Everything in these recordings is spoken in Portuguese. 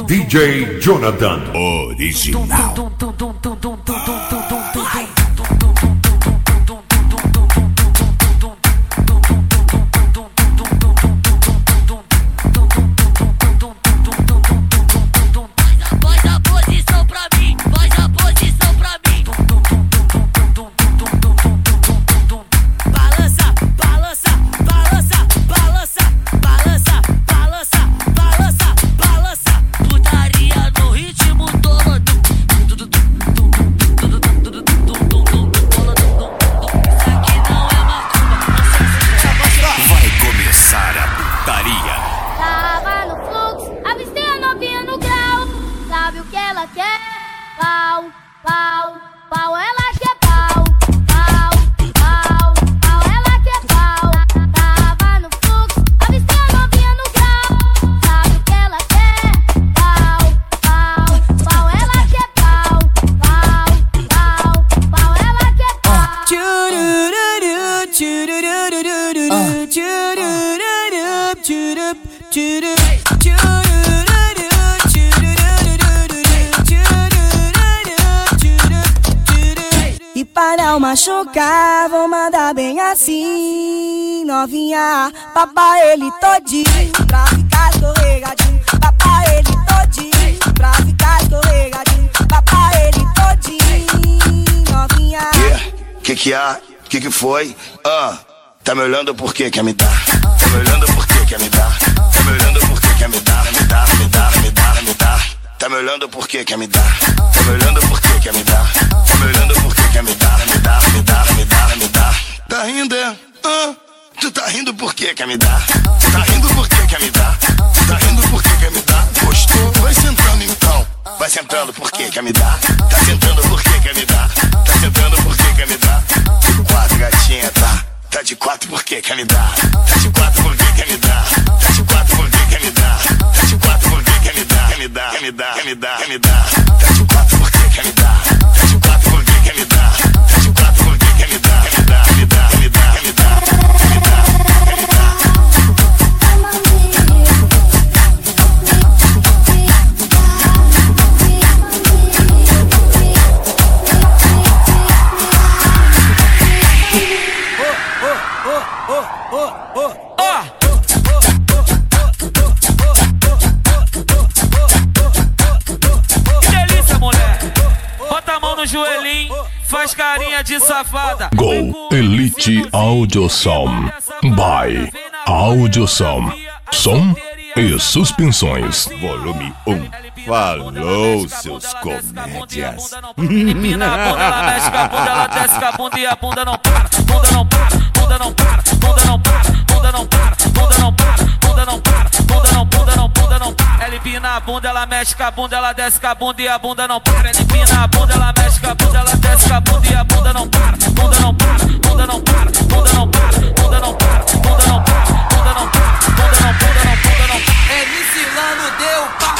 DJ Jonathan Original. E para não machucar, vou mandar bem assim, novinha. Papai ele todinho, pra ficar escorregadinho. Papai ele todinho, pra ficar escorregadinho. Papai ele todinho, novinha. Que há? Que foi? Tá me olhando por quê? Quer me dar? Tá me olhando por quê? Quer me dar? Tá me olhando por quê? Quer me dar? Me dar, me dar, me dar, me dar. Tá me olhando por quê? Quer me dar? Tá me olhando por quê? Quer me dar? Tá me olhando por quê? Quer me dar? Me dar, me dar, me dar, me dar. Tá rindo, é? Tu tá rindo por quê? Quer me dar? Tá rindo por quê? Quer me dar? Tá rindo por quê? Quer me dar? Gostou? Vai sentando então. Vai sentando por quê? Quer me dar? Tá sentando por quê? Quer me dar? Tá sentando por quê? Quer me dar? De quatro, gatinha, tá? Tá de quatro por quê? Quer me dar? Tá de quatro por quê? Quer me dar? Tá de quatro por quê? Quer me dar? Tá de quatro por quê? Quer me dar? Quer me dar? Quer me dar? Quer me dar? Quer me dar? Tá de quatro por quê? Quer me dar? Tá de quatro por quê? Quer me dar? Tá de quatro por quê? Quer me dar? Quer me dar? Quer me dar? Quer me dar? Quer me dar? Quer me dar? Quer me dar? Joelhinho, faz carinha de safada. Go Elite Audiosom by Audiosom. Som e suspensões. Volume 1. Falou, seus comédias. Empina a bunda, ela mexe com a bunda, ela desce com a bunda e a bunda não para. Bunda não para, bunda não para, bunda não para, bunda não para, bunda não para, bunda não para, bunda não, bunda não, bunda não para. Ela empina a bunda, ela mexe com a bunda, ela desce com a bunda e a bunda não para. Ela empina a bunda, ela mexe com a bunda, ela desce com a bunda e a bunda não para. Bunda não para, bunda não para, bunda não para, bunda não para, bunda não para, bunda não para, bunda não, bunda não, bunda não para. MC Lano deu pá.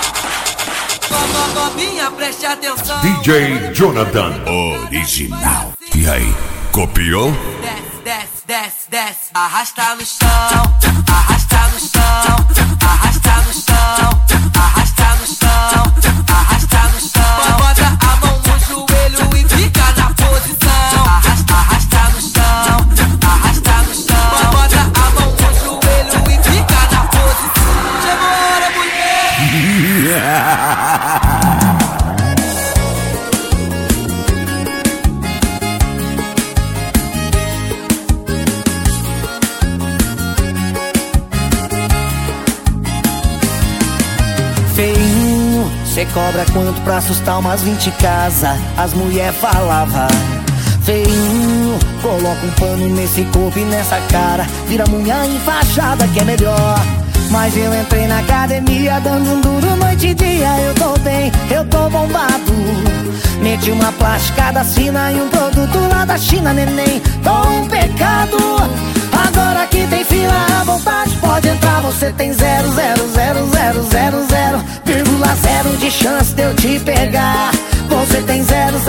Novinha, preste atenção. DJ Jonathan Original. E aí, copiou? Desce, desce, desce, desce. Arrasta no chão, arrasta no chão, arrasta no chão, arrasta no chão, arrasta no chão. Bota a mão no joelho e fica na posição. Arrasta, arrasta no chão, arrasta no chão. Bota a mão no joelho e fica na posição. Chegou a hora, mulher. Feinho, cê cobra quanto pra assustar umas 20 casas? As mulher falava. Feinho, coloca um pano nesse corpo e nessa cara, vira mulher enfaixada que é melhor. Mas eu entrei na academia dando um duro noite e dia. Eu tô bem, eu tô bombado. Meti uma plasticada fina e um produto lá da China, neném. Tô um pecado. Agora que tem fila à vontade, pode entrar, você tem 0,00000,0 de chance de eu te pegar. Você tem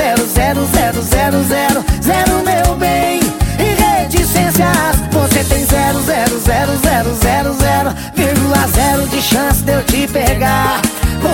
0,0000000, meu bem. E reticências, você tem 0,00000,0 de chance de eu te pegar.